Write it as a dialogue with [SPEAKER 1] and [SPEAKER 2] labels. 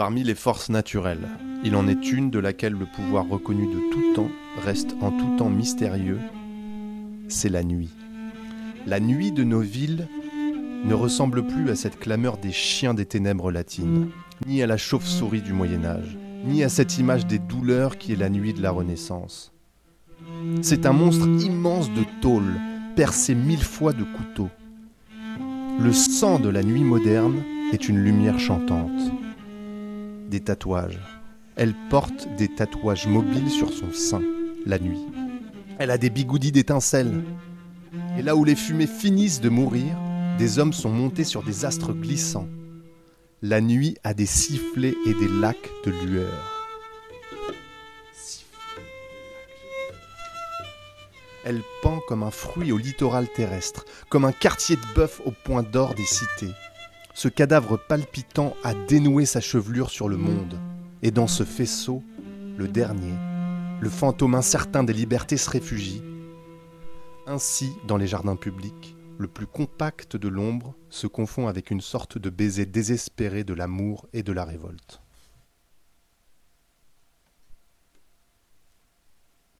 [SPEAKER 1] Parmi les forces naturelles, il en est une de laquelle le pouvoir reconnu de tout temps reste en tout temps mystérieux, c'est la nuit. La nuit de nos villes ne ressemble plus à cette clameur des chiens des ténèbres latines, ni à la chauve-souris du Moyen-Âge, ni à cette image des douleurs qui est la nuit de la Renaissance. C'est un monstre immense de tôle, percé 1000 fois de couteaux. Le sang de la nuit moderne est une lumière chantante. Des tatouages. Elle porte des tatouages mobiles sur son sein, la nuit. Elle a des bigoudis d'étincelles. Et là où les fumées finissent de mourir, des hommes sont montés sur des astres glissants. La nuit a des sifflets et des lacs de lueur. Elle pend comme un fruit au littoral terrestre, comme un quartier de bœuf au point d'or des cités. Ce cadavre palpitant a dénoué sa chevelure sur le monde. Et dans ce faisceau, le dernier, le fantôme incertain des libertés se réfugie. Ainsi, dans les jardins publics, le plus compact de l'ombre se confond avec une sorte de baiser désespéré de l'amour et de la révolte.